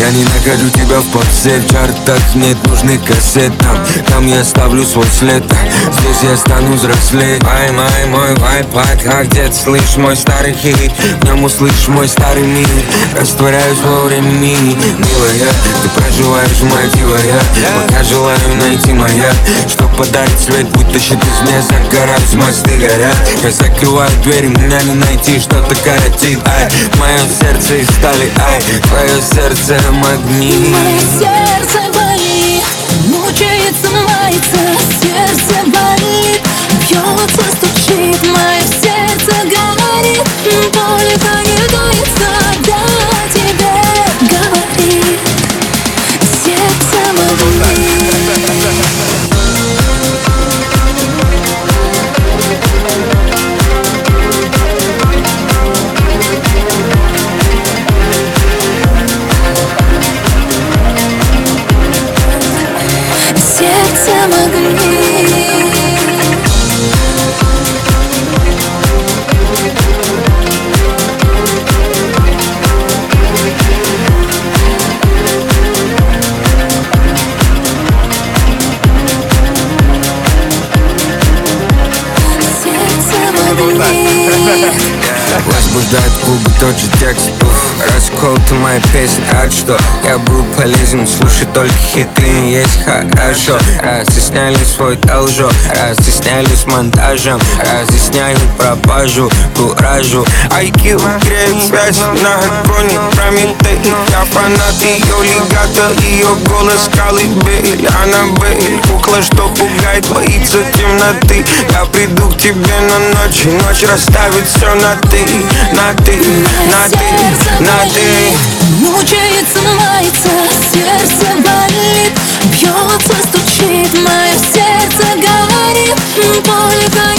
Я не нахожу тебя в попсе, в чартах нет нужных кассет. Там я оставлю свой след, здесь я стану взрослеть. Мой вайп, как дед, слышь мой старый хит. В нем услышь мой старый мир. Растворяюсь во времени, милая. Ты проживаешь мотивая. Пока желаю найти моя, чтоб подарить свет, будто щит из меня. Загораюсь, мосты горят. Я закрываю двери, меня не найти, что-то коротит. Ай, мое сердце из стали, ай, твое сердце магнит. Мое сердце болит, мучается, мается, сердце болит, бьется, стучит, мое сердце горит, только не дуется, да тебе говорит, сердце магнит. Сердце магнит. Возбуждает губы тот же текст. Раскол ты моя песня, а что? Я был полезен, слушай только хиты, есть хорошо. Разъясняли свой должок, разъясняли с монтажем, разъясняют пропажу, куражу. IQ греет связь на огонь, Прометей. Я фанат ее легато, ее голос колыбель. Аннабель, кукла, что пугает, боится темноты. Я приду к тебе на ночь, и ночь расставит все на ты, на ты, на ты, на ты. Мучается, мается, сердце болит, бьется, стучит, мое сердце говорит, только